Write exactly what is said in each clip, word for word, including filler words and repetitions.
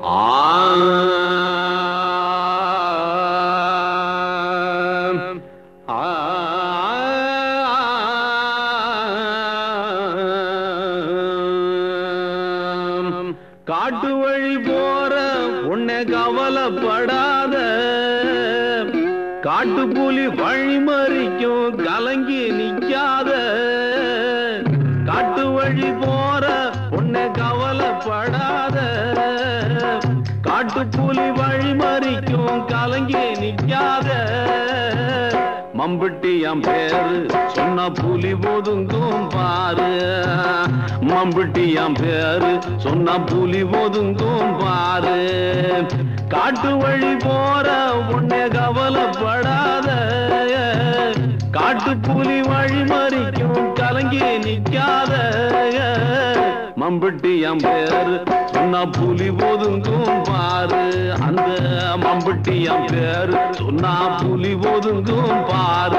காட்டு வழி போற உன்னை கவலைப்படாத, காட்டு புலி வழி மறிக்கும் கலங்கி நிக்காத. காட்டு வழி போற உன்னை கவலைப்படாத, காட்டு புலி வழி மறிக்கும் கலங்கி நிக்காத. மம்பட்டியாம் பேரு சொன்ன புலி ஒதுங்கும் பாரு, மம்பட்டியாம் பேரு சொன்ன புலி ஒதுங்கும் பாரு. காட்டு வழி போற உன்னை கவலைப்படாத, காட்டு புலி வழி மறிக்கும் கலங்கி நிக்காத. மம்பட்டியாம் பேரு சொன்ன புலி ஒதுங்கும் பாரு, அந்த மம்பட்டியாம் பேரு சொன்ன புலி ஒதுங்கும் பாரு.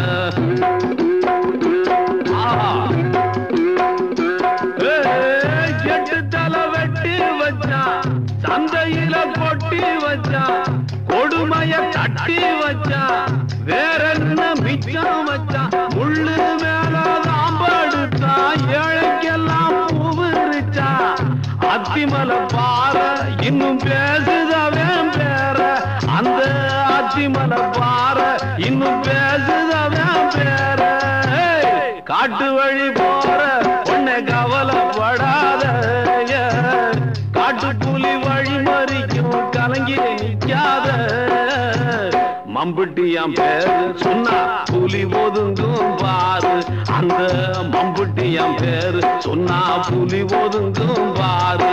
எட்டு தலை வெட்டி வச்சா, சந்தையில கொட்டி வச்சா, கொடுமைய தட்டி வச்சா, வேற என்ன மிச்சம் வச்சா. முள்ளு மேல தாம்படுத்தா, ஏழைக்கெல்லாம் பூவிரிச்சா. அத்திமலை பாற இன்னும் பேசுதவன் பேர, அந்த அத்திமலை பாற இன்னும் பேசுதவன் பேர. காட்டு வழி போற உன்னை கவலைப்படாத, காட்டு புலி வழி மறிக்கும் கலங்கி நிக்காத. மம்பட்டியாம் பேரு சொன்னா புலி ஒதுங்கும் பாரு, அந்த மம்பட்டியாம் பேரு சொன்னா புலி ஒதுங்கும் பாரு.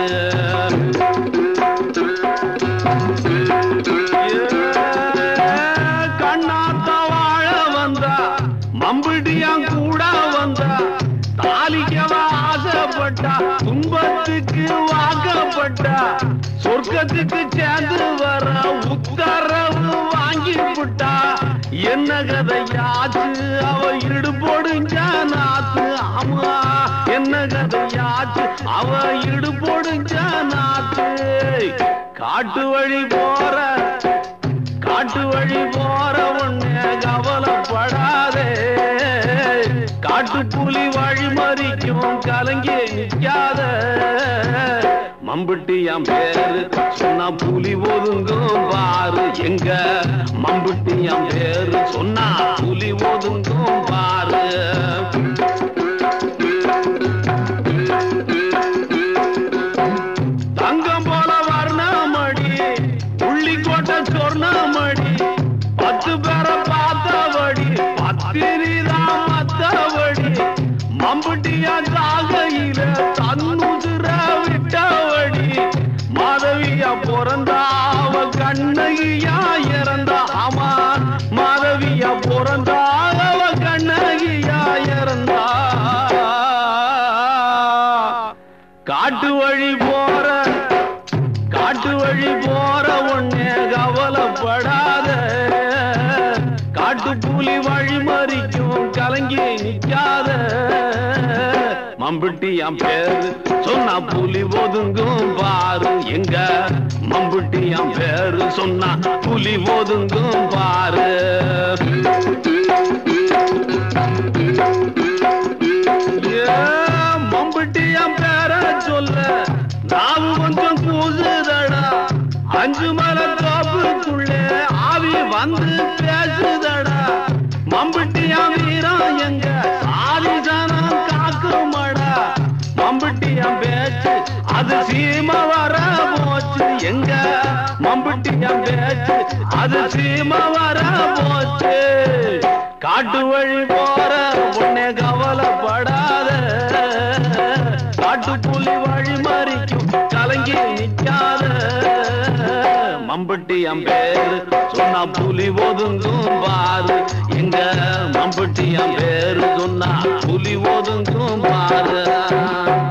கண்ணாத்த வாழ வந்தா, மம்பட்டியாம் கூட வந்தா, தாலிக்கவ ஆசைப்பட்டா, துன்பத்துக்கு வாக்கப்பட்டா, சொர்க்கத்துக்கு சேர்ந்து வர உத்தரவு வாங்கி விட்டா. என்ன கதையாச்சு அவ இடுபொடுஞ்ச நாத்து, ஆமா என்ன கதையாச்சு அவ இடுபொடுஞ்ச நாத்து. காட்டு வழி போற, காட்டு வழி போற உன்னை கவலைப்படாதே, காட்டு புலி வழி மறிக்கும் கலங்கி நிக்காத. மம்பட்டியாம் பேரு சொன்னா புலி ஒதுங்கும் பாரு, எங்க மம்பட்டியாம் பேரு சொன்னா புலி ஒதுங்கும் பாரு. தங்கம் போல வர்ணமடி, உள்ளிக்கோட்டை சொர்ணமடி, பத்து பேரை பார்த்தபடி, பத்திரிதான் மத்தபடி. மம்பட்டியா சாகையில தன்னுதிர விட்டபடி, மாதவியா பிறந்தா அவ கண்ணகியா இறந்தா. ஆமா மாதவியா பிறந்தா அவ கண்ணகியா இறந்தா. காட்டு வழி போற, காட்டு வழி போற உன்னை கவலைப்படாத, காட்டு புலி வழி மறிக்கும் கலங்கி நிக்காத. மம்பட்டியாம் பேரு சொன்னா புலி ஒதுங்கும் பாரு, எங்க மம்பட்டியாம் பேரு சொன்னா புலி ஒதுங்கும் பாரு. மம்பட்டியாம் பேர சொல்ல நாவு கொஞ்சம் கூசுதடா, அஞ்சு மலை தோப்புக்குள்ளே ஆவி வந்து பேசுதடா. மம்பட்டியாம் வீரம் எங்க ஆதிசனம் காக்குமடா, மம்பட்டியாம் பேச்சு அது சீம வர போச்சு, எங்க மம்பட்டியாம் பேச்சு அது சீம வர போச்சு. காட்டு வழி போற உன்னை கவலைப்படாத, காட்டு புலி வழி மறிக்கும் கலங்கி நிக்காத. மம்பட்டியாம் பேரு சொன்னா புலி ஒதுங்கும் பாரு, எங்க மம்பட்டியாம் பேரு சொன்னா புலி ஒதுங்கும் பாரு.